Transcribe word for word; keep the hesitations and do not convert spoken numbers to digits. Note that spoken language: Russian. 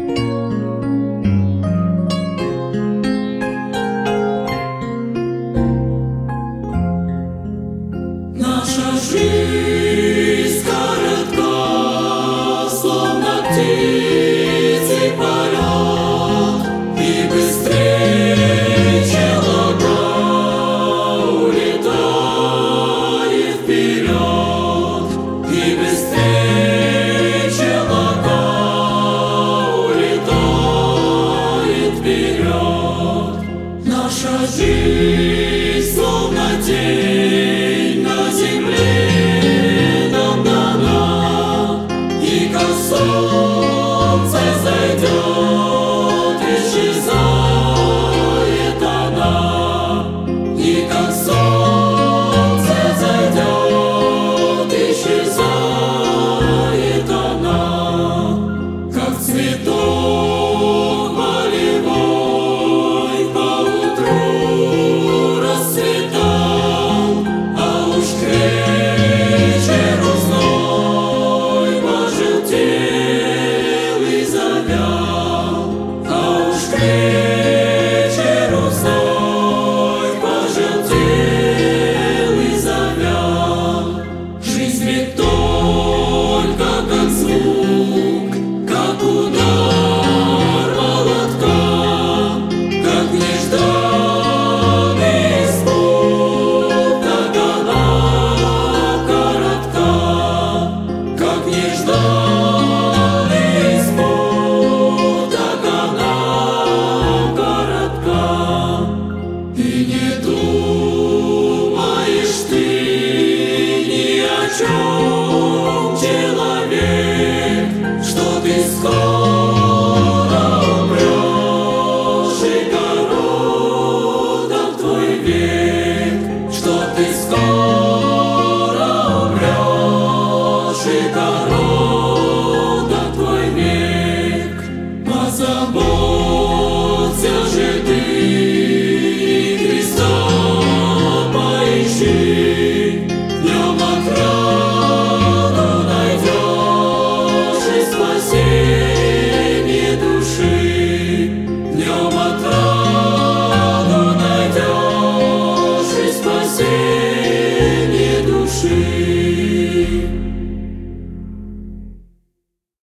Наша жизнь коротка, словно птичий полет, и быстрее, чем облака, улетает вперед, и быстрее, чем облака, улетает вперед. Наша жизнь словно день на земле нам дана, и как солнце зайдет, исчезает она, и как солнце зайдет, исчезает она, как цветок.